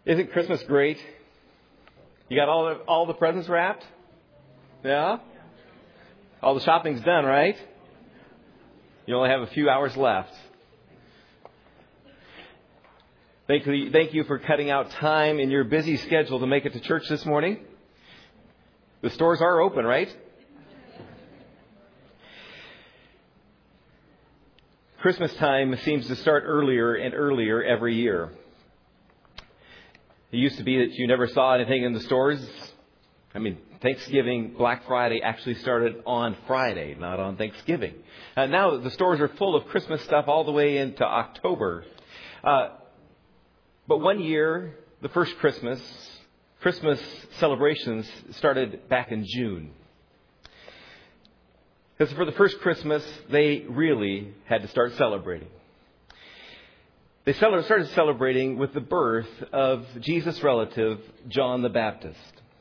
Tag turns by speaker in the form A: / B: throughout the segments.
A: Isn't Christmas great? You got all the presents wrapped? Yeah? All the shopping's done, right? You only have a few hours left. Thank you for cutting out time in your busy schedule to make it to church this morning. The stores are open, right? Christmas time seems to start earlier and earlier every year. It used to be that you never saw anything in the stores. Thanksgiving, Black Friday actually started on Friday, not on Thanksgiving. Now the stores are full of Christmas stuff all the way into October. But one year, the first Christmas celebrations started back in June. Because for the first Christmas, they really had to start celebrating. They started celebrating with the birth of Jesus' relative, John the Baptist.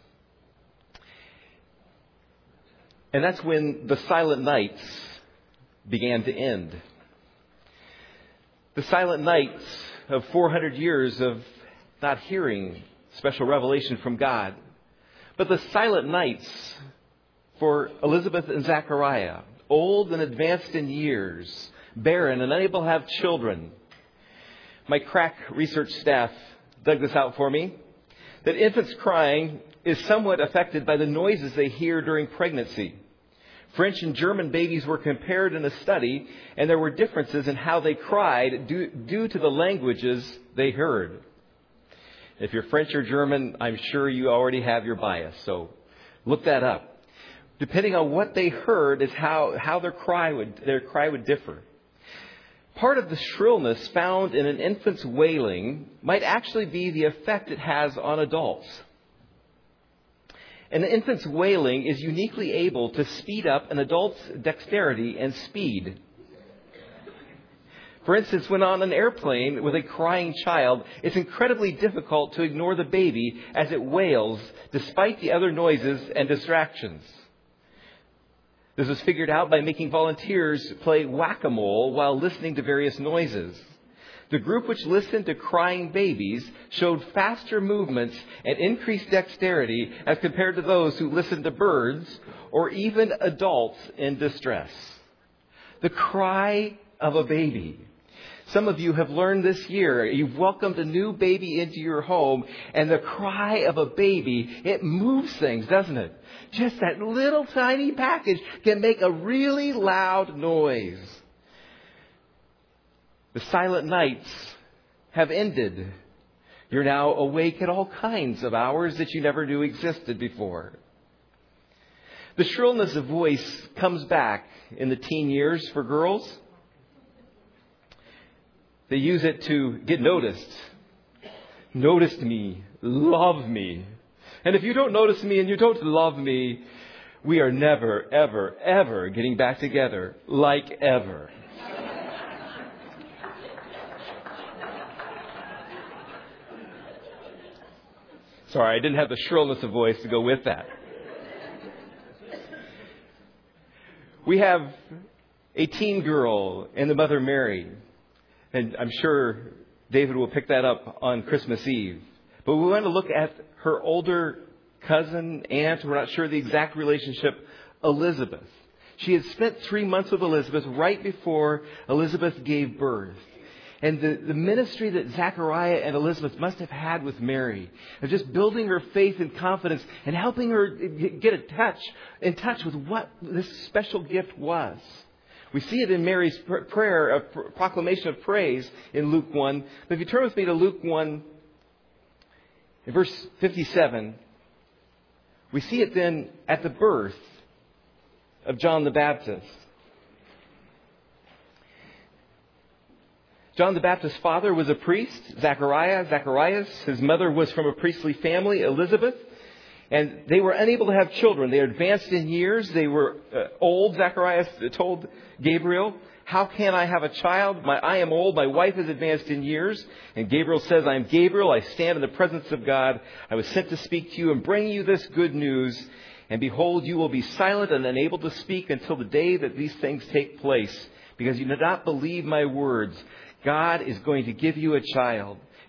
A: And that's when the silent nights began to end. The silent nights of 400 years of not hearing special revelation from God. But the silent nights for Elizabeth and Zachariah, old and advanced in years, barren and unable to have children. My crack research staff dug this out for me, that infants crying is somewhat affected by the noises they hear during pregnancy. French and German babies were compared in a study, and there were differences in how they cried due to the languages they heard. If you're French or German, I'm sure you already have your bias, so look that up. Depending on what they heard is how their cry would differ. Part of the shrillness found in an infant's wailing might actually be the effect it has on adults. An infant's wailing is uniquely able to speed up an adult's dexterity and speed. For instance, when on an airplane with a crying child, it's incredibly difficult to ignore the baby as it wails despite the other noises and distractions. This was figured out by making volunteers play whack-a-mole while listening to various noises. The group which listened to crying babies showed faster movements and increased dexterity as compared to those who listened to birds or even adults in distress. The cry of a baby. Some of you have learned this year, you've welcomed a new baby into your home, and the cry of a baby, it moves things, doesn't it? Just that little tiny package can make a really loud noise. The silent nights have ended. You're now awake at all kinds of hours that you never knew existed before. The shrillness of voice comes back in the teen years for girls. They use it to get noticed. Notice me. Love me. And if you don't notice me and you don't love me, we are never, ever, ever getting back together. Like ever. Sorry, I didn't have the shrillness of voice to go with that. We have a teen girl and the mother Mary. And I'm sure David will pick that up on Christmas Eve. But we want to look at her older cousin, aunt, we're not sure the exact relationship, Elizabeth. She had spent 3 months with Elizabeth right before Elizabeth gave birth. And the ministry that Zachariah and Elizabeth must have had with Mary, of just building her faith and confidence and helping her get in touch with what this special gift was. We see it in Mary's prayer, a proclamation of praise in Luke 1. But if you turn with me to Luke 1, in verse 57, we see it then at the birth of John the Baptist. John the Baptist's father was a priest, Zacharias. His mother was from a priestly family, Elizabeth. And they were unable to have children. They were advanced in years. They were old. Zacharias told Gabriel, "How can I have a child? I am old. My wife is advanced in years." And Gabriel says, "I am Gabriel. I stand in the presence of God. I was sent to speak to you and bring you this good news. And behold, you will be silent and unable to speak until the day that these things take place, because you did not believe my words. God is going to give you a child,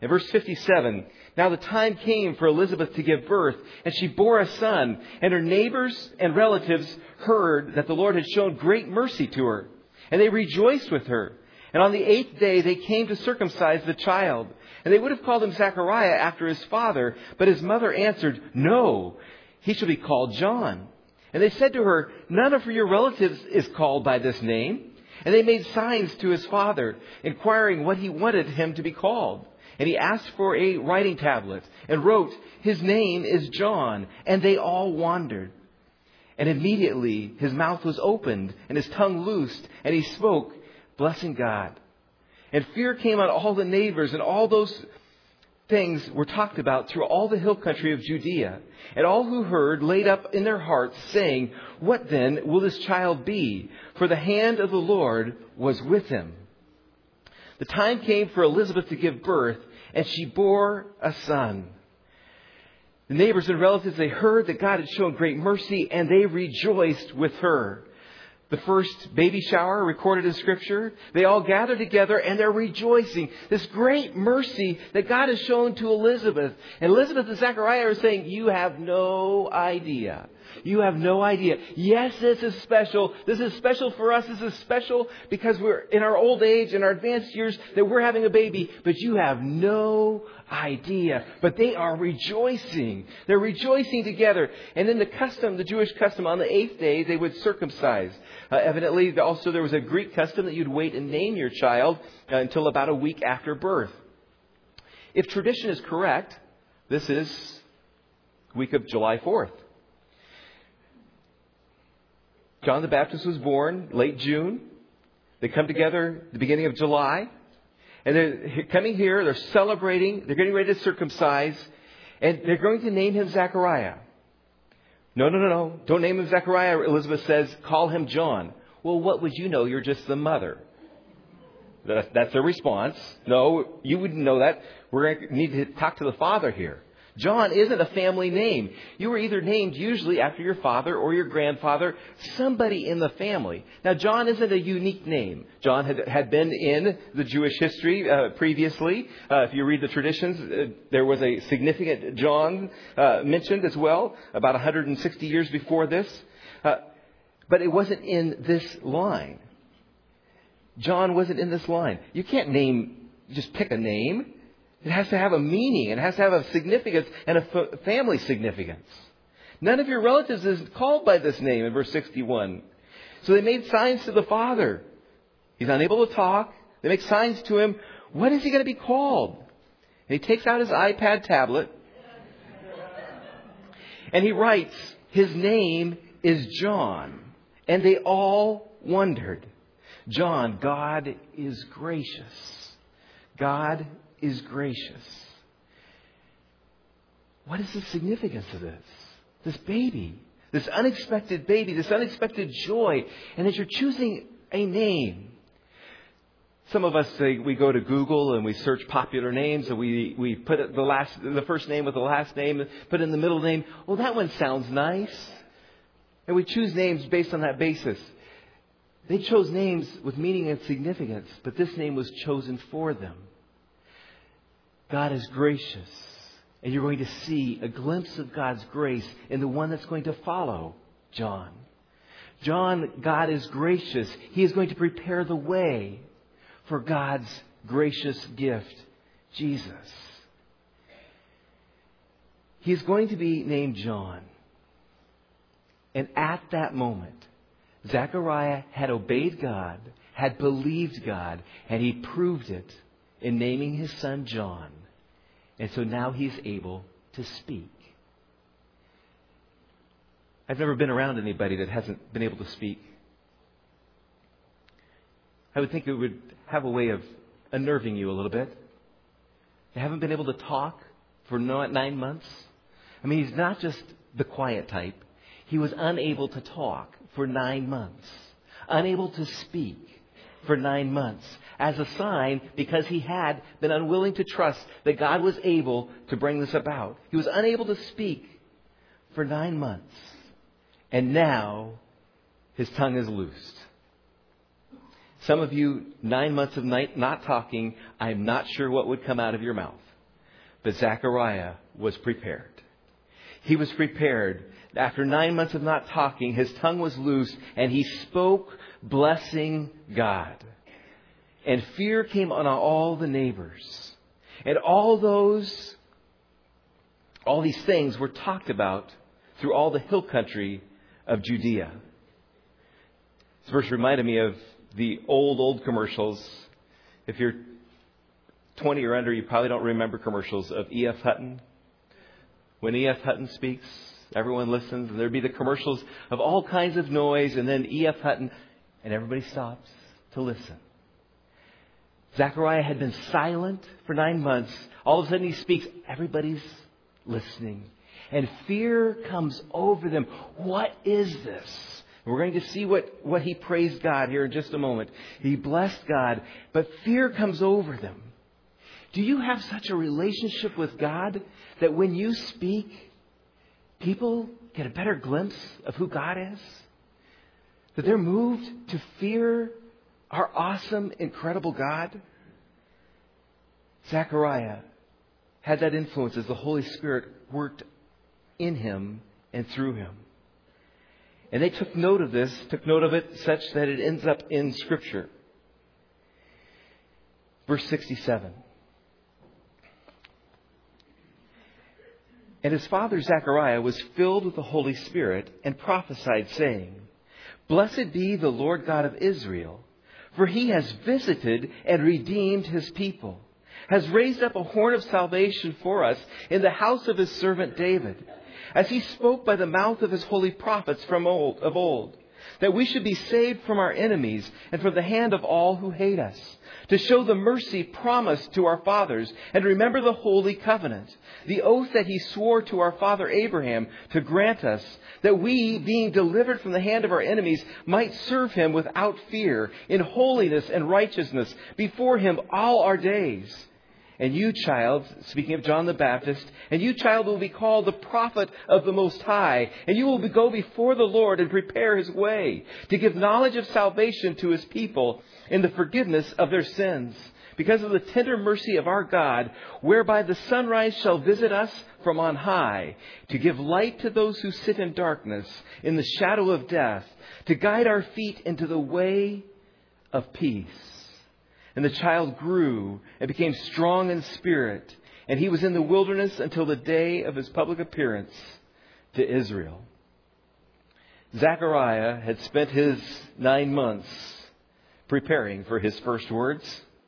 A: In verse 57, now the time came for Elizabeth to give birth, and she bore a son, and her neighbors and relatives heard that the Lord had shown great mercy to her, and they rejoiced with her. And on the 8th day they came to circumcise the child. And they would have called him Zechariah after his father, but his mother answered, no, he shall be called John. And they said to her, none of your relatives is called by this name. And they made signs to his father, inquiring what he wanted him to be called. And he asked for a writing tablet and wrote, his name is John. And they all wondered. And immediately his mouth was opened and his tongue loosed, and he spoke, blessing God. And fear came on all the neighbors, and all those things were talked about through all the hill country of Judea. And all who heard laid up in their hearts, saying, what then will this child be? For the hand of the Lord was with him. The time came for Elizabeth to give birth, and she bore a son. The neighbors and relatives, they heard that God had shown great mercy, and they rejoiced with her. The first baby shower recorded in Scripture, they all gather together and they're rejoicing. This great mercy that God has shown to Elizabeth. And Elizabeth and Zechariah are saying, you have no idea. You have no idea. Yes, this is special. This is special for us. This is special because we're in our old age, in our advanced years, that we're having a baby. But you have no idea. But they are rejoicing. They're rejoicing together. And then the Jewish custom, on the 8th day, they would circumcise. Evidently, also there was a Greek custom that you'd wait and name your child until about a week after birth. If tradition is correct, this is week of July 4th. John the Baptist was born late June. They come together at the beginning of July. And they're coming here, they're celebrating, they're getting ready to circumcise. And they're going to name him Zechariah. No. Don't name him Zechariah, Elizabeth says. Call him John. Well, what would you know? You're just the mother. That's their response. No, you wouldn't know that. We're going to need to talk to the father here. John isn't a family name. You were either named usually after your father or your grandfather, somebody in the family. Now, John isn't a unique name. John had been in the Jewish history previously. If you read the traditions, there was a significant John mentioned as well, about 160 years before this. But it wasn't in this line. John wasn't in this line. You can't just pick a name. It has to have a meaning. It has to have a significance and a family significance. None of your relatives is called by this name in verse 61. So they made signs to the father. He's unable to talk. They make signs to him. What is he going to be called? And he takes out his iPad tablet. And he writes, his name is John. And they all wondered. John, God is gracious. God is gracious. What is the significance of this? This baby, this unexpected baby, this unexpected joy, and that you're choosing a name. Some of us say we go to Google and we search popular names and we put the first name with the last name, put in the middle name. Well, that one sounds nice. And we choose names based on that basis. They chose names with meaning and significance, but this name was chosen for them. God is gracious, and you're going to see a glimpse of God's grace in the one that's going to follow John. John, God is gracious. He is going to prepare the way for God's gracious gift, Jesus. He is going to be named John. And at that moment, Zechariah had obeyed God, had believed God, and he proved it in naming his son John. And so now he's able to speak. I've never been around anybody that hasn't been able to speak. I would think it would have a way of unnerving you a little bit. You haven't been able to talk for 9 months. I mean, he's not just the quiet type. He was unable to talk for 9 months. Unable to speak for 9 months. As a sign, because he had been unwilling to trust that God was able to bring this about. He was unable to speak for 9 months. And now his tongue is loosed. Some of you, 9 months of not talking, I'm not sure what would come out of your mouth. But Zechariah was prepared. He was prepared. After 9 months of not talking, his tongue was loose and he spoke, blessing God. And fear came on all the neighbors. And all these things were talked about through all the hill country of Judea. This verse reminded me of the old commercials. If you're 20 or under, you probably don't remember commercials of E.F. Hutton. When E.F. Hutton speaks, everyone listens, and there'd be the commercials of all kinds of noise, and then E.F. Hutton, and everybody stops to listen. Zechariah had been silent for 9 months. All of a sudden he speaks. Everybody's listening. And fear comes over them. What is this? We're going to see what he praised God here in just a moment. He blessed God, but fear comes over them. Do you have such a relationship with God that when you speak, people get a better glimpse of who God is? That they're moved to fear our awesome, incredible God? Zechariah had that influence as the Holy Spirit worked in him and through him. And they took note of it such that it ends up in Scripture. Verse 67. And his father Zechariah was filled with the Holy Spirit and prophesied, saying, Blessed be the Lord God of Israel, for he has visited and redeemed his people, has raised up a horn of salvation for us in the house of his servant David, as he spoke by the mouth of his holy prophets of old, that we should be saved from our enemies and from the hand of all who hate us, to show the mercy promised to our fathers and remember the holy covenant, the oath that he swore to our father Abraham to grant us, that we, being delivered from the hand of our enemies, might serve him without fear, in holiness and righteousness, before him all our days. And you, child, speaking of John the Baptist, and you, child, will be called the prophet of the Most High, and you will go before the Lord and prepare his way, to give knowledge of salvation to his people in the forgiveness of their sins, because of the tender mercy of our God, whereby the sunrise shall visit us from on high, to give light to those who sit in darkness, in the shadow of death, to guide our feet into the way of peace. And the child grew and became strong in spirit, and he was in the wilderness until the day of his public appearance to Israel. Zechariah had spent his 9 months preparing for his first words.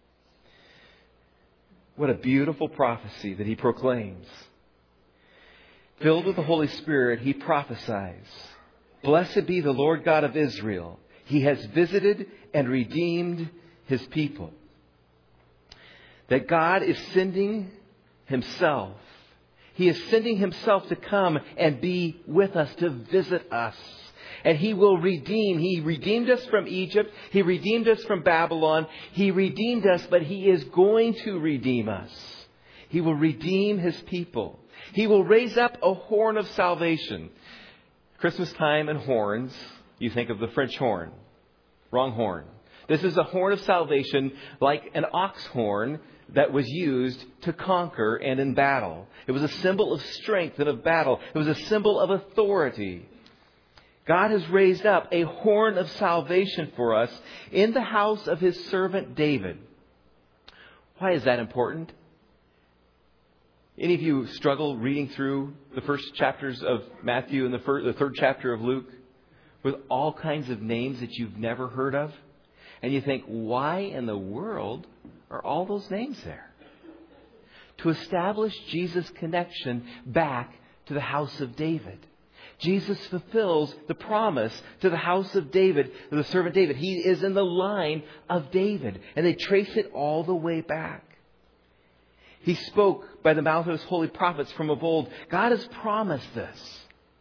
A: What a beautiful prophecy that he proclaims. Filled with the Holy Spirit, he prophesies, Blessed be the Lord God of Israel. He has visited and redeemed his people. That God is sending himself. He is sending himself to come and be with us, to visit us. And he will redeem. He redeemed us from Egypt. He redeemed us from Babylon. He redeemed us, but he is going to redeem us. He will redeem his people. He will raise up a horn of salvation. Christmas time and horns, you think of the French horn. Wrong horn. This is a horn of salvation, like an ox horn that was used to conquer and in battle. It was a symbol of strength and of battle. It was a symbol of authority. God has raised up a horn of salvation for us in the house of his servant David. Why is that important? Any of you struggle reading through the first chapters of Matthew and the third chapter of Luke with all kinds of names that you've never heard of? And you think, why in the world are all those names there? To establish Jesus' connection back to the house of David. Jesus fulfills the promise to the house of David, the servant David. He is in the line of David. And they trace it all the way back. He spoke by the mouth of his holy prophets from of old. God has promised this.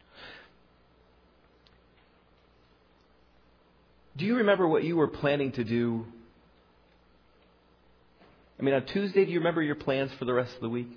A: Do you remember what you were planning to do? On Tuesday, do you remember your plans for the rest of the week?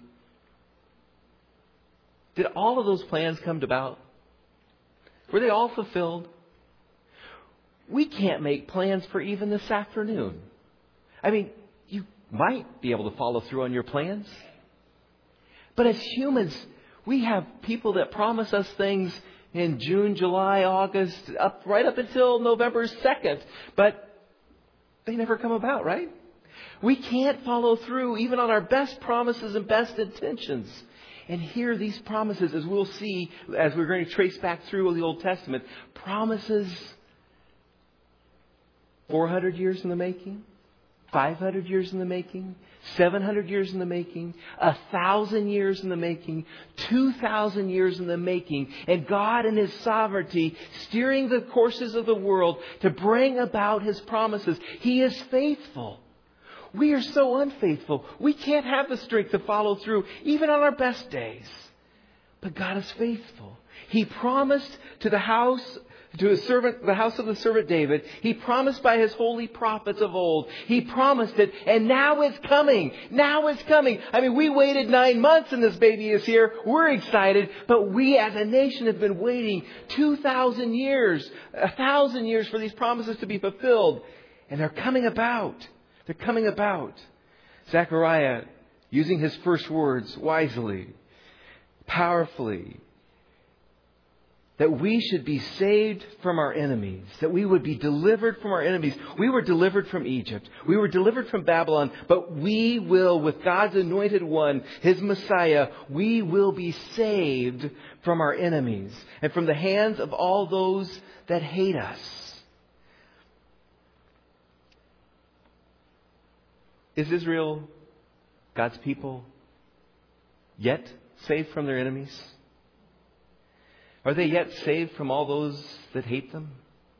A: Did all of those plans come about? Were they all fulfilled? we can't make plans for even this afternoon. I mean, you might be able to follow through on your plans. But as humans, we have people that promise us things in June, July, August, right up until November 2nd. But they never come about, right? We can't follow through even on our best promises and best intentions. And here these promises, as we'll see, as we're going to trace back through the Old Testament, promises 400 years in the making, 500 years in the making, 700 years in the making, 1,000 years in the making, 2,000 years in the making. And God in His sovereignty steering the courses of the world to bring about His promises. He is faithful. We are so unfaithful. We can't have the strength to follow through even on our best days. But God is faithful. He promised to the house of the servant David. He promised by His holy prophets of old. He promised it, and now it's coming. Now it's coming. I mean, we waited 9 months and this baby is here. We're excited, but we as a nation have been waiting 2,000 years, 1,000 years for these promises to be fulfilled. And they're coming about. They're coming about. Zechariah, using his first words wisely, powerfully, that we should be saved from our enemies, that we would be delivered from our enemies. We were delivered from Egypt. We were delivered from Babylon, but we will, with God's anointed one, His Messiah, we will be saved from our enemies and from the hands of all those that hate us. Is Israel, God's people, yet saved from their enemies? Are they yet saved from all those that hate them?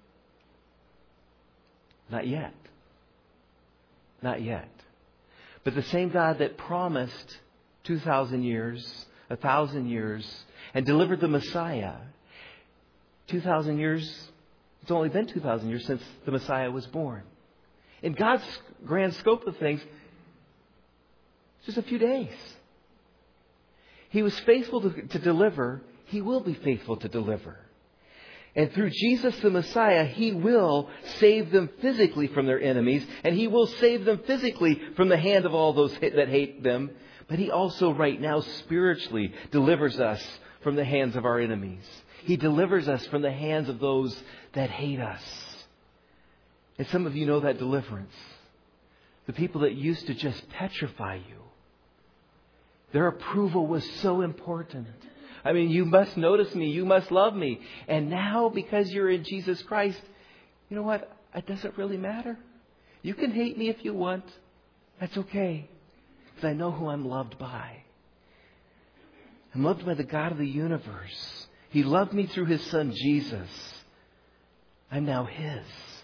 A: Not yet. Not yet. But the same God that promised 2,000 years, 1,000 years, and delivered the Messiah, 2,000 years, it's only been 2,000 years since the Messiah was born. In God's grand scope of things, just a few days. He was faithful to deliver. He will be faithful to deliver. And through Jesus the Messiah, He will save them physically from their enemies. And He will save them physically from the hand of all those that hate them. But He also right now spiritually delivers us from the hands of our enemies. He delivers us from the hands of those that hate us. And some of you know that deliverance. The people that used to just petrify you. Their approval was so important. I mean, you must notice me. You must love me. And now, because you're in Jesus Christ, you know what? It doesn't really matter. You can hate me if you want. That's okay. Because I know who I'm loved by. I'm loved by the God of the universe. He loved me through His Son, Jesus. I'm now His.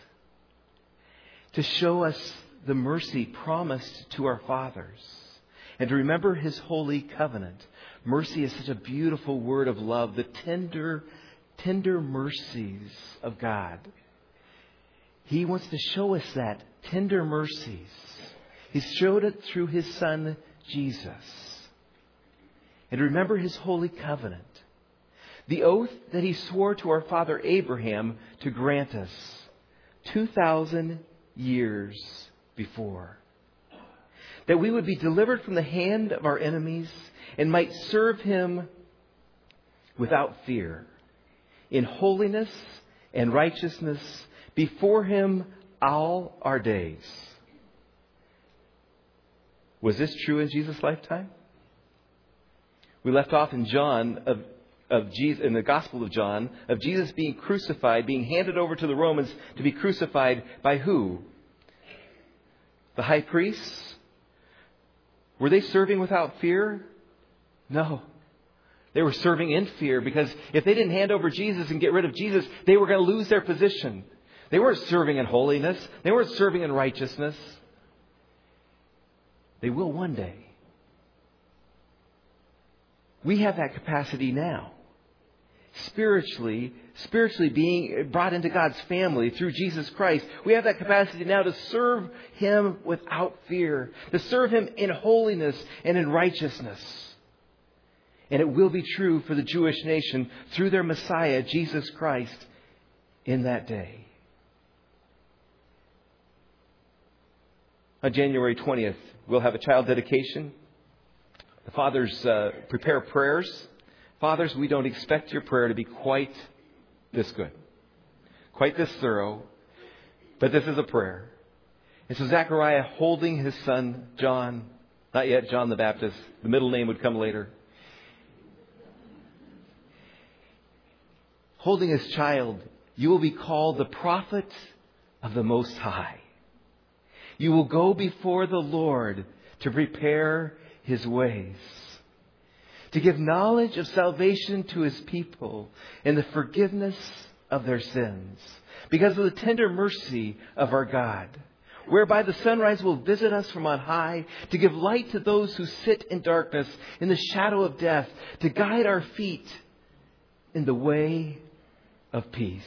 A: To show us the mercy promised to our fathers. And to remember His holy covenant. Mercy is such a beautiful word of love. The tender mercies of God. He wants to show us that. Tender mercies. He showed it through His Son, Jesus. And remember His holy covenant. The oath that He swore to our father Abraham to grant us 2,000 years before. That we would be delivered from the hand of our enemies and might serve Him without fear, in holiness and righteousness before Him all our days. Was this true in Jesus' lifetime? We left off in John of Jesus, in the Gospel of John, of Jesus being crucified, being handed over to the Romans to be crucified by who? The high priests? Were they serving without fear? No. They were serving in fear, because if they didn't hand over Jesus and get rid of Jesus, they were going to lose their position. They weren't serving in holiness. They weren't serving in righteousness. They will one day. We have that capacity now. Spiritually being brought into God's family through Jesus Christ, we have that capacity now to serve Him without fear, to serve Him in holiness and in righteousness. And it will be true for the Jewish nation through their Messiah, Jesus Christ, in that day. On January 20th, we'll have a child dedication. The fathers prepare prayers. Fathers, we don't expect your prayer to be quite this good, quite this thorough, but this is a prayer. And so Zechariah holding his son John, not yet John the Baptist, the middle name would come later, holding his child, you will be called the prophet of the Most High. You will go before the Lord to prepare His ways, to give knowledge of salvation to His people and the forgiveness of their sins, because of the tender mercy of our God, whereby the sunrise will visit us from on high, to give light to those who sit in darkness, in the shadow of death, to guide our feet in the way of peace.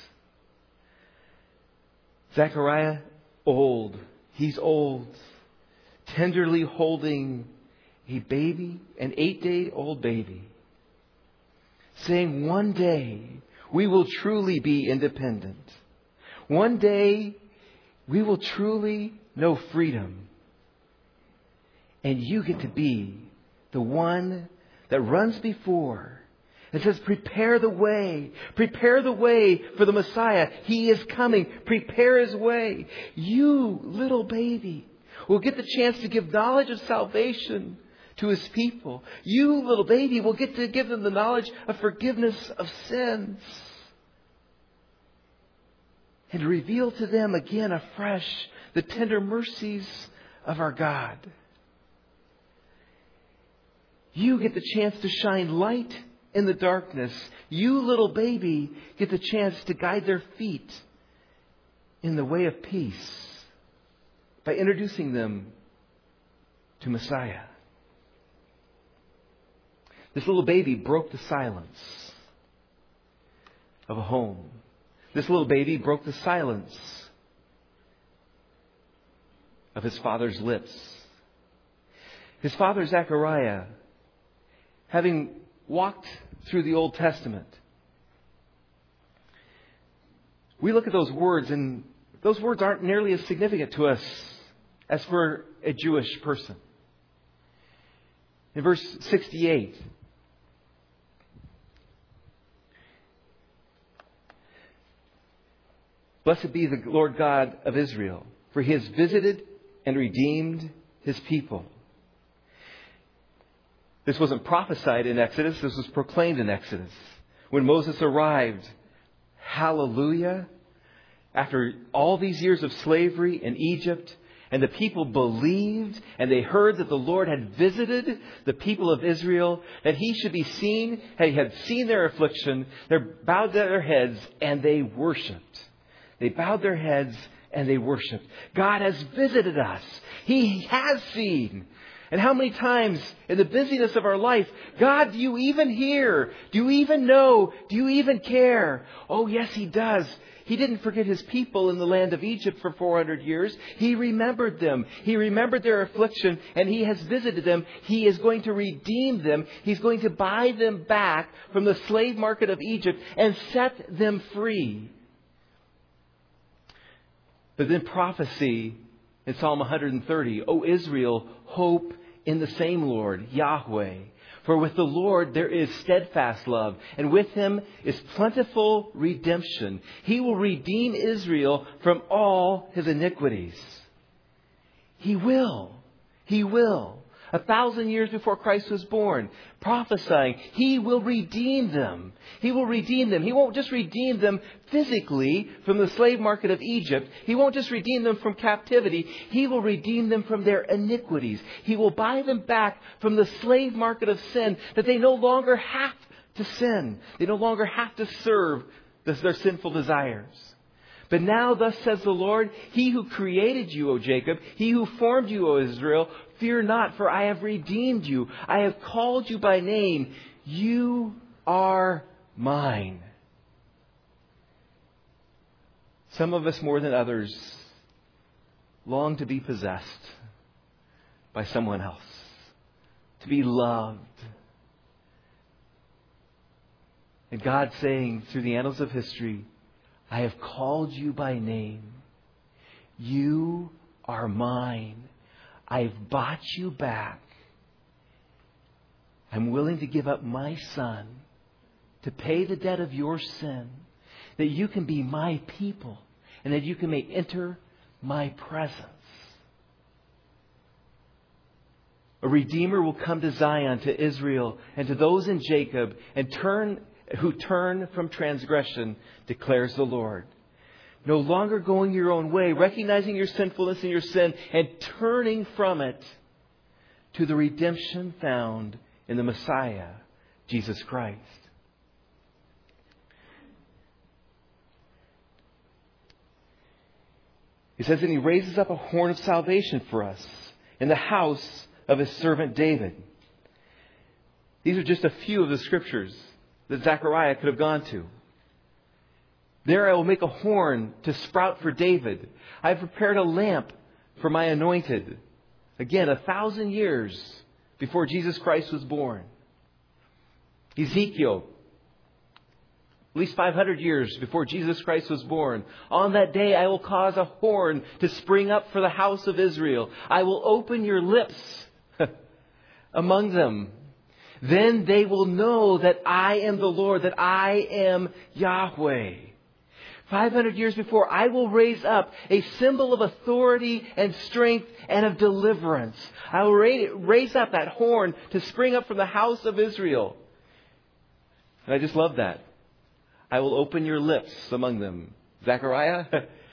A: Zechariah, old. He's old. Tenderly holding a baby, an 8-day-old baby, saying, one day we will truly be independent. One day we will truly know freedom. And you get to be the one that runs before. It says, prepare the way for the Messiah. He is coming. Prepare His way. You, little baby, will get the chance to give knowledge of salvation to His people. You, little baby, will get to give them the knowledge of forgiveness of sins. And reveal to them again afresh the tender mercies of our God. You get the chance to shine light in the darkness. You, little baby, get the chance to guide their feet in the way of peace by introducing them to Messiah. This little baby broke the silence of a home. This little baby broke the silence of his father's lips. His father, Zechariah, having walked through the Old Testament, we look at those words, and those words aren't nearly as significant to us as for a Jewish person. In verse 68, blessed be the Lord God of Israel, for He has visited and redeemed His people. This wasn't prophesied in Exodus. This was proclaimed in Exodus. When Moses arrived, hallelujah, after all these years of slavery in Egypt, and the people believed, and they heard that the Lord had visited the people of Israel, that He should be seen, He had seen their affliction, they bowed their heads, and they worshipped. They bowed their heads, and they worshipped. God has visited us. He has seen. And how many times in the busyness of our life, God, do you even hear? Do you even know? Do you even care? Oh, yes, He does. He didn't forget His people in the land of Egypt for 400 years. He remembered them. He remembered their affliction, and He has visited them. He is going to redeem them. He's going to buy them back from the slave market of Egypt and set them free. But then prophecy in Psalm 130, O Israel, hope in the same Lord, Yahweh. For with the Lord there is steadfast love, and with Him is plentiful redemption. He will redeem Israel from all his iniquities. He will. He will. 1,000 years before Christ was born, prophesying, He will redeem them. He will redeem them. He won't just redeem them physically from the slave market of Egypt. He won't just redeem them from captivity. He will redeem them from their iniquities. He will buy them back from the slave market of sin, that they no longer have to sin. They no longer have to serve their sinful desires. But now, thus says the Lord, He who created you, O Jacob, He who formed you, O Israel, fear not, for I have redeemed you. I have called you by name. You are mine. Some of us, more than others, long to be possessed by someone else, to be loved. And God saying through the annals of history, I have called you by name. You are mine. I've bought you back. I'm willing to give up my Son to pay the debt of your sin, that you can be my people and that you can may enter my presence. A Redeemer will come to Zion, to Israel, and to those in Jacob, and who turn from transgression, declares the Lord. No longer going your own way, recognizing your sinfulness and your sin, and turning from it to the redemption found in the Messiah, Jesus Christ. He says that He raises up a horn of salvation for us in the house of His servant David. These are just a few of the scriptures that Zechariah could have gone to. There I will make a horn to sprout for David. I have prepared a lamp for my anointed. Again, 1,000 years before Jesus Christ was born. Ezekiel, at least 500 years before Jesus Christ was born. On that day I will cause a horn to spring up for the house of Israel. I will open your lips among them. Then they will know that I am the Lord, that I am Yahweh. 500 years before, I will raise up a symbol of authority and strength and of deliverance. I will raise up that horn to spring up from the house of Israel. And I just love that. I will open your lips among them. Zechariah?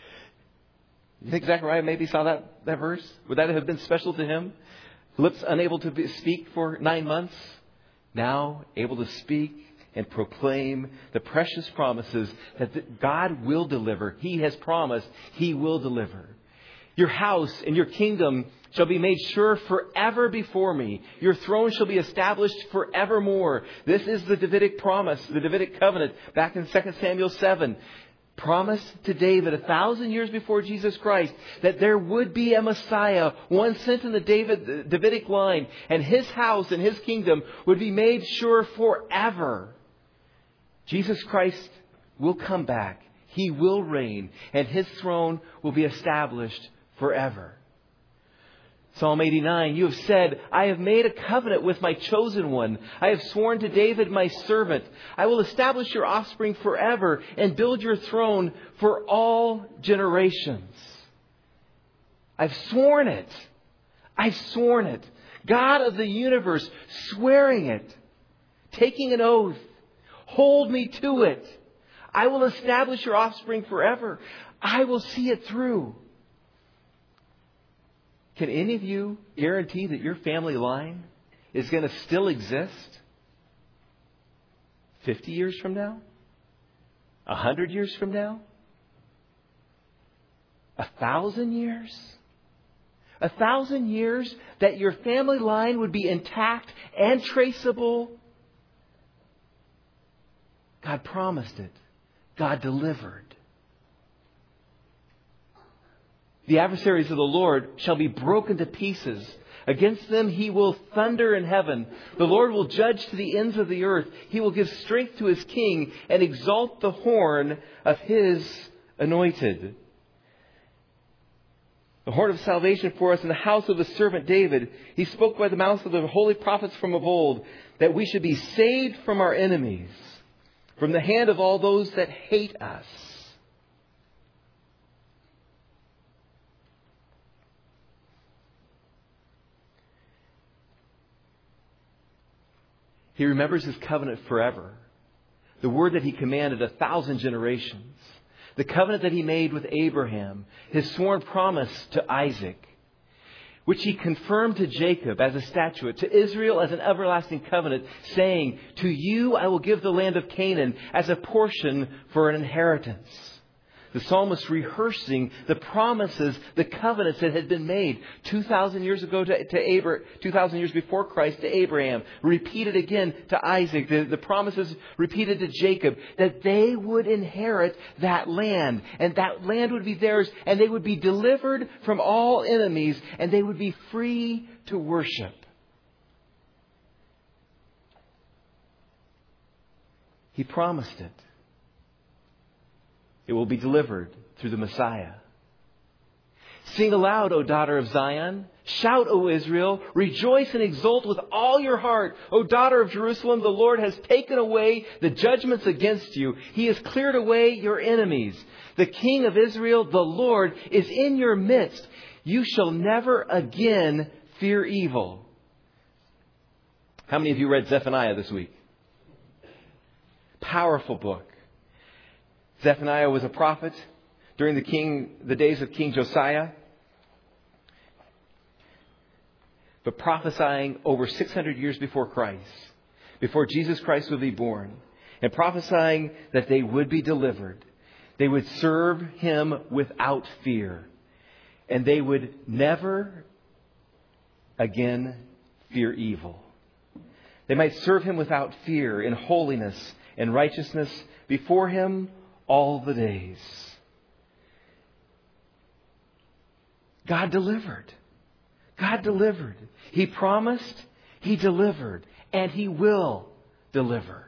A: You think Zechariah maybe saw that verse? Would that have been special to him? Lips unable to speak for 9 months, now able to speak and proclaim the precious promises that God will deliver. He has promised He will deliver. Your house and your kingdom shall be made sure forever before me. Your throne shall be established forevermore. This is the Davidic promise, the Davidic covenant back in 2 Samuel 7. Promised to David 1,000 years before Jesus Christ that there would be a Messiah, one sent in the Davidic line, and His house and His kingdom would be made sure forever. Jesus Christ will come back. He will reign, and His throne will be established forever. Psalm 89, you have said, I have made a covenant with my chosen one. I have sworn to David, my servant. I will establish your offspring forever and build your throne for all generations. I've sworn it. I've sworn it. God of the universe swearing it, taking an oath. Hold me to it. I will establish your offspring forever. I will see it through. Can any of you guarantee that your family line is going to still exist 50 years from now? 100 years from now? 1,000 years? 1,000 years that your family line would be intact and traceable? God promised it. God delivered. The adversaries of the Lord shall be broken to pieces. Against them He will thunder in heaven. The Lord will judge to the ends of the earth. He will give strength to His king and exalt the horn of His anointed. The horn of salvation for us in the house of the servant David. He spoke by the mouth of the holy prophets from of old that we should be saved from our enemies, from the hand of all those that hate us. He remembers His covenant forever. The word that He commanded 1,000 generations. The covenant that He made with Abraham. His sworn promise to Isaac. Which He confirmed to Jacob as a statute. To Israel as an everlasting covenant. Saying, to you I will give the land of Canaan as a portion for an inheritance. The psalmist rehearsing the promises, the covenants that had been made 2,000 years ago to Abraham, 2,000 years before Christ to Abraham, repeated again to Isaac, the promises repeated to Jacob, that they would inherit that land, and that land would be theirs, and they would be delivered from all enemies, and they would be free to worship. He promised it. It will be delivered through the Messiah. Sing aloud, O daughter of Zion. Shout, O Israel. Rejoice and exult with all your heart. O daughter of Jerusalem, the Lord has taken away the judgments against you. He has cleared away your enemies. The King of Israel, the Lord, is in your midst. You shall never again fear evil. How many of you read Zephaniah this week? Powerful book. Zephaniah was a prophet during the days of King Josiah, but prophesying over 600 years before Christ, before Jesus Christ would be born, and prophesying that they would be delivered. They would serve Him without fear, and they would never again fear evil. They might serve Him without fear in holiness and righteousness before Him all the days. God delivered. God delivered. He promised, He delivered, and He will deliver.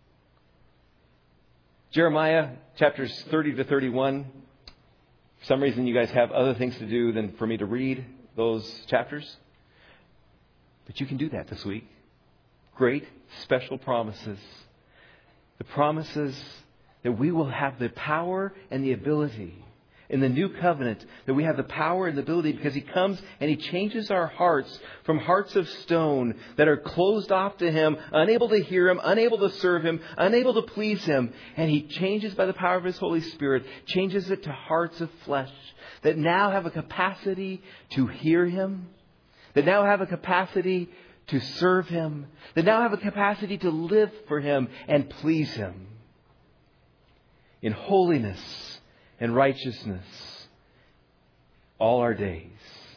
A: Jeremiah chapters 30 to 31. For some reason you guys have other things to do than for me to read those chapters. But you can do that this week. Great special promises. The promises that we will have the power and the ability in the new covenant, that we have the power and the ability because He comes and He changes our hearts from hearts of stone that are closed off to Him, unable to hear Him, unable to serve Him, unable to please Him. And He changes by the power of His Holy Spirit, changes it to hearts of flesh that now have a capacity to hear Him, that now have a capacity to serve Him, that now have a capacity to live for Him and please Him in holiness and righteousness all our days.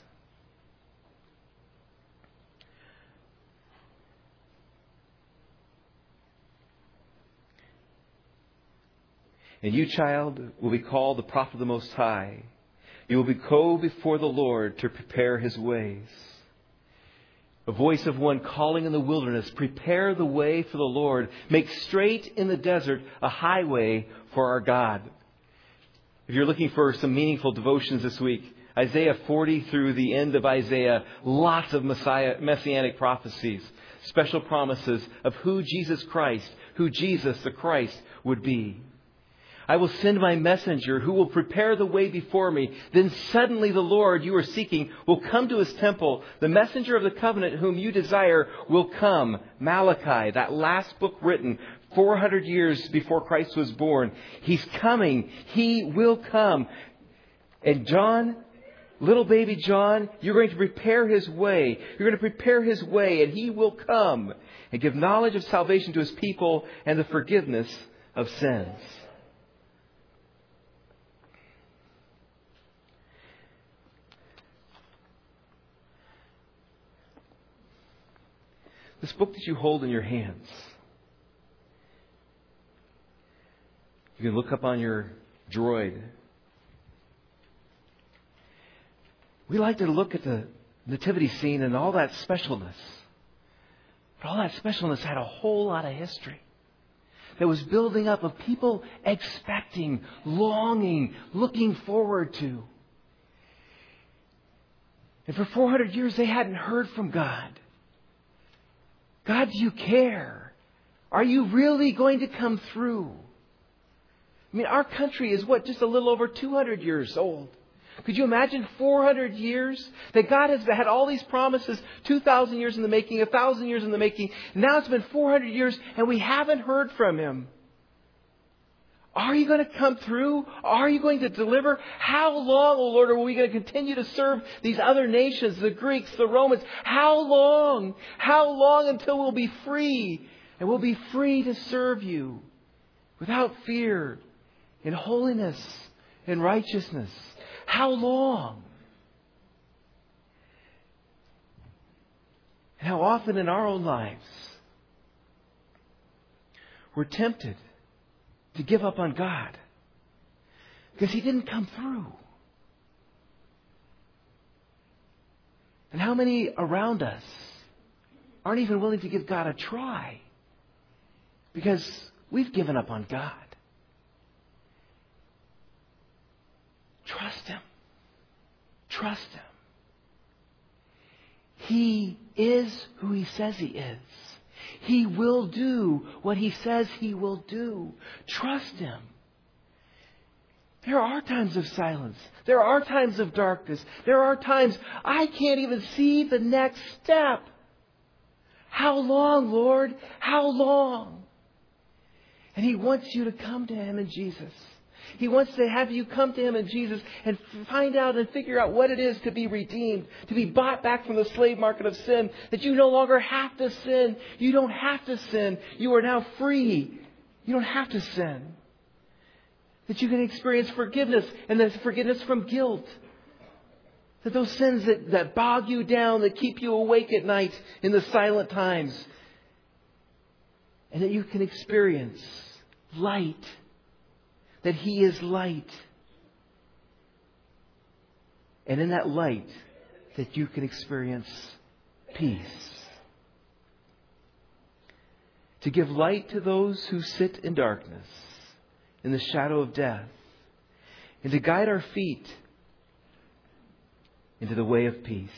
A: And you, child, will be called the prophet of the Most High. You will go before the Lord to prepare His ways. A voice of one calling in the wilderness, prepare the way for the Lord. Make straight in the desert a highway for our God. If you're looking for some meaningful devotions this week, Isaiah 40 through the end of Isaiah, lots of messianic prophecies, special promises of who Jesus Christ, who Jesus the Christ would be. I will send my messenger who will prepare the way before me. Then suddenly the Lord you are seeking will come to His temple. The messenger of the covenant whom you desire will come. Malachi, that last book written 400 years before Christ was born. He's coming. He will come. And John, little baby John, you're going to prepare His way. You're going to prepare His way, and He will come and give knowledge of salvation to His people and the forgiveness of sins. This book that you hold in your hands, you can look up on your droid. We like to look at the nativity scene and all that specialness. But all that specialness had a whole lot of history that was building up of people expecting, longing, looking forward to. And for 400 years they hadn't heard from God. God, do you care? Are you really going to come through? I mean, our country is just a little over 200 years old. Could you imagine 400 years? That God has had all these promises, 2,000 years in the making, 1,000 years in the making. Now it's been 400 years and we haven't heard from Him. Are you going to come through? Are you going to deliver? How long, O Lord, are we going to continue to serve these other nations, the Greeks, the Romans? How long? How long until we'll be free? And we'll be free to serve You without fear, in holiness, in righteousness. How long? And how often in our own lives we're tempted to give up on God because He didn't come through. And how many around us aren't even willing to give God a try because we've given up on God? Trust Him. Trust Him. He is who He says He is. He will do what He says He will do. Trust Him. There are times of silence. There are times of darkness. There are times I can't even see the next step. How long, Lord? How long? And He wants you to come to Him in Jesus. He wants to have you come to Him in Jesus and find out and figure out what it is to be redeemed, to be bought back from the slave market of sin, that you no longer have to sin. You don't have to sin. You are now free. You don't have to sin. That you can experience forgiveness, and that's forgiveness from guilt. That those sins that bog you down, that keep you awake at night in the silent times, and that you can experience light. That He is light. And in that light, that you can experience peace. To give light to those who sit in darkness, in the shadow of death, and to guide our feet into the way of peace.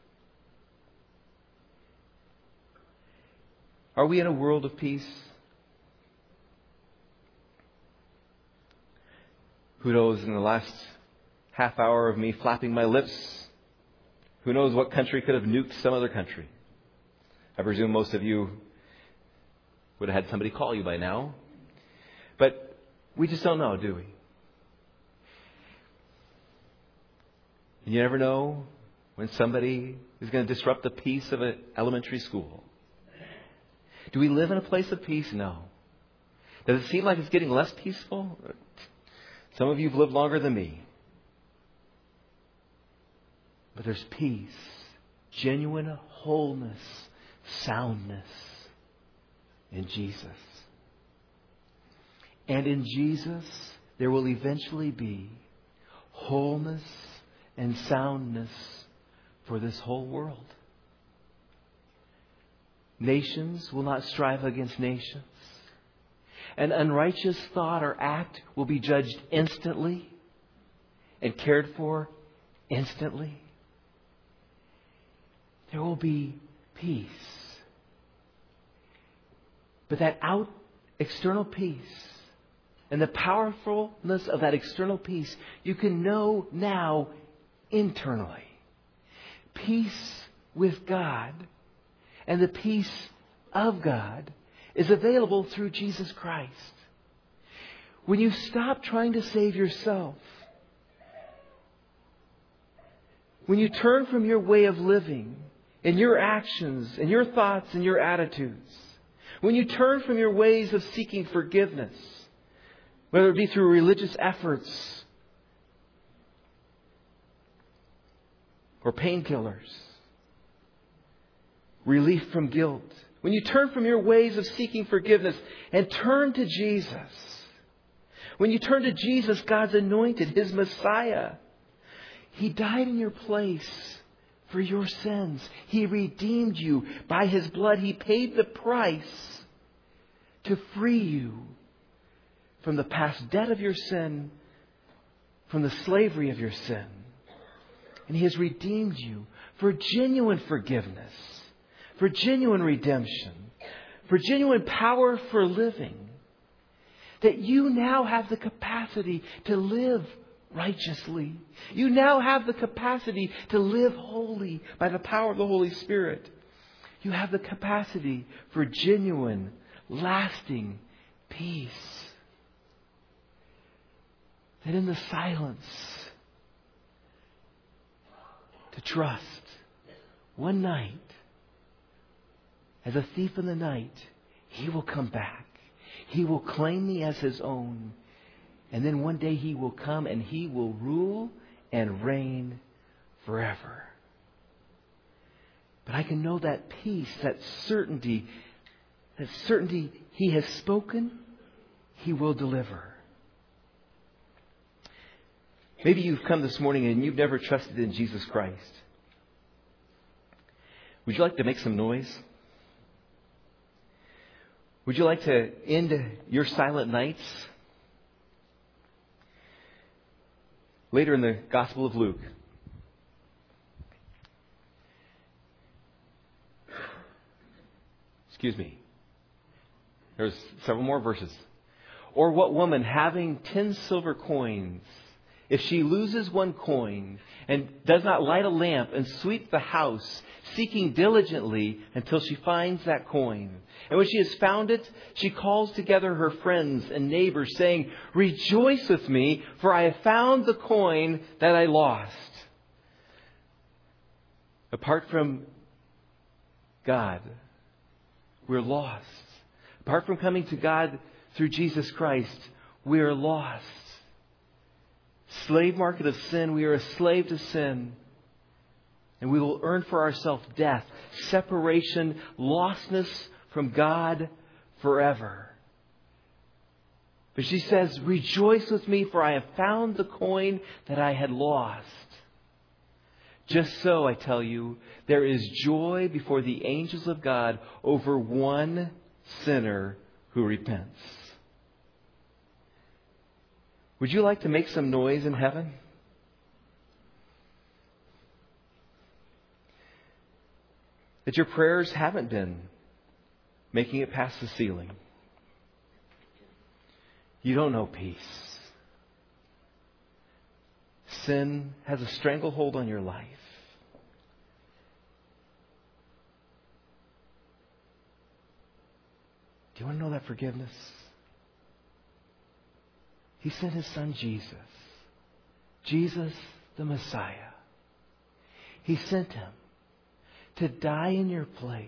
A: Are we in a world of peace? Who knows, in the last half hour of me flapping my lips, who knows what country could have nuked some other country? I presume most of you would have had somebody call you by now. But we just don't know, do we? And you never know when somebody is going to disrupt the peace of an elementary school. Do we live in a place of peace? No. Does it seem like it's getting less peaceful? Some of you have lived longer than me. But there's peace, genuine wholeness, soundness in Jesus. And in Jesus, there will eventually be wholeness and soundness for this whole world. Nations will not strive against nations. An unrighteous thought or act will be judged instantly and cared for instantly. There will be peace. But that external peace and the powerfulness of that external peace, you can know now internally. Peace with God and the peace of God is available through Jesus Christ. When you stop trying to save yourself, when you turn from your way of living and your actions and your thoughts and your attitudes, when you turn from your ways of seeking forgiveness, whether it be through religious efforts or painkillers, relief from guilt, when you turn from your ways of seeking forgiveness and turn to Jesus, when you turn to Jesus, God's anointed, His Messiah, He died in your place for your sins. He redeemed you by His blood. He paid the price to free you from the past debt of your sin, from the slavery of your sin. And He has redeemed you for genuine forgiveness, for genuine redemption, for genuine power for living. That you now have the capacity to live righteously. You now have the capacity to live holy by the power of the Holy Spirit. You have the capacity for genuine, lasting peace. That in the silence, to trust one night, as a thief in the night, He will come back. He will claim me as His own. And then one day He will come and He will rule and reign forever. But I can know that peace, that certainty He has spoken, He will deliver. Maybe you've come this morning and you've never trusted in Jesus Christ. Would you like to make some noise? Would you like to end your silent nights? Later in the Gospel of Luke, There's several more verses. Or what woman having 10 silver coins, if she loses one coin and does not light a lamp and sweep the house, seeking diligently until she finds that coin? And when she has found it, she calls together her friends and neighbors, saying, "Rejoice with me, for I have found the coin that I lost." Apart from God, we're lost. Apart from coming to God through Jesus Christ, we are lost. Slave market of sin, we are a slave to sin. And we will earn for ourselves death, separation, lostness from God forever. But she says, "Rejoice with me, for I have found the coin that I had lost." Just so, I tell you, there is joy before the angels of God over one sinner who repents. Would you like to make some noise in heaven? That your prayers haven't been making it past the ceiling. You don't know peace. Sin has a stranglehold on your life. Do you want to know that forgiveness? He sent His Son Jesus. Jesus the Messiah. He sent Him to die in your place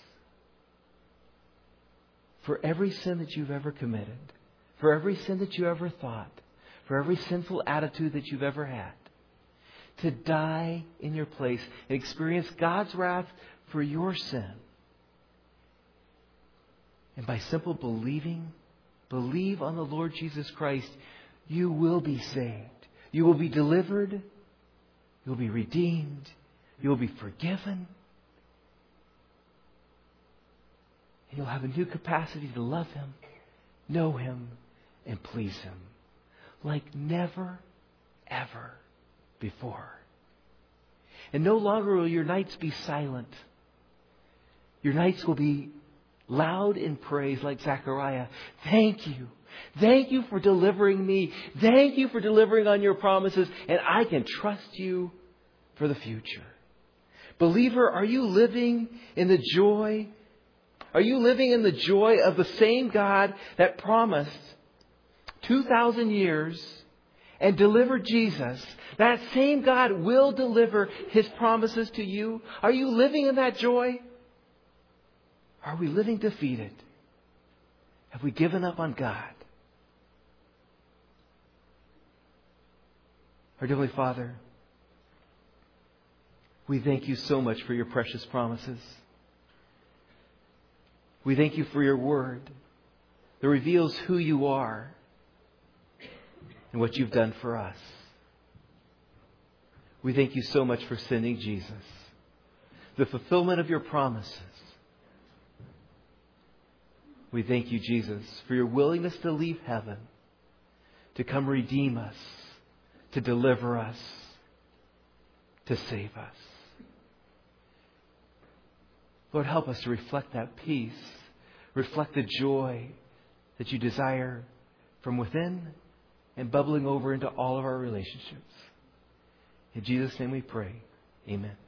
A: for every sin that you've ever committed, for every sin that you ever thought, for every sinful attitude that you've ever had. To die in your place and experience God's wrath for your sin. And by simple believe on the Lord Jesus Christ, you will be saved. You will be delivered. You'll be redeemed. You'll be forgiven. And you'll have a new capacity to love Him, know Him, and please Him like never, ever before. And no longer will your nights be silent. Your nights will be loud in praise like Zechariah. Thank you. Thank you for delivering me. Thank you for delivering on your promises. And I can trust you for the future. Believer, are you living in the joy? Are you living in the joy of the same God that promised 2,000 years and delivered Jesus? That same God will deliver His promises to you. Are you living in that joy? Are we living defeated? Have we given up on God? Our Heavenly Father, we thank You so much for Your precious promises. We thank You for Your Word that reveals who You are and what You've done for us. We thank You so much for sending Jesus, the fulfillment of Your promises. We thank You, Jesus, for Your willingness to leave heaven, to come redeem us, to deliver us, to save us. Lord, help us to reflect that peace, reflect the joy that You desire from within and bubbling over into all of our relationships. In Jesus' name we pray. Amen.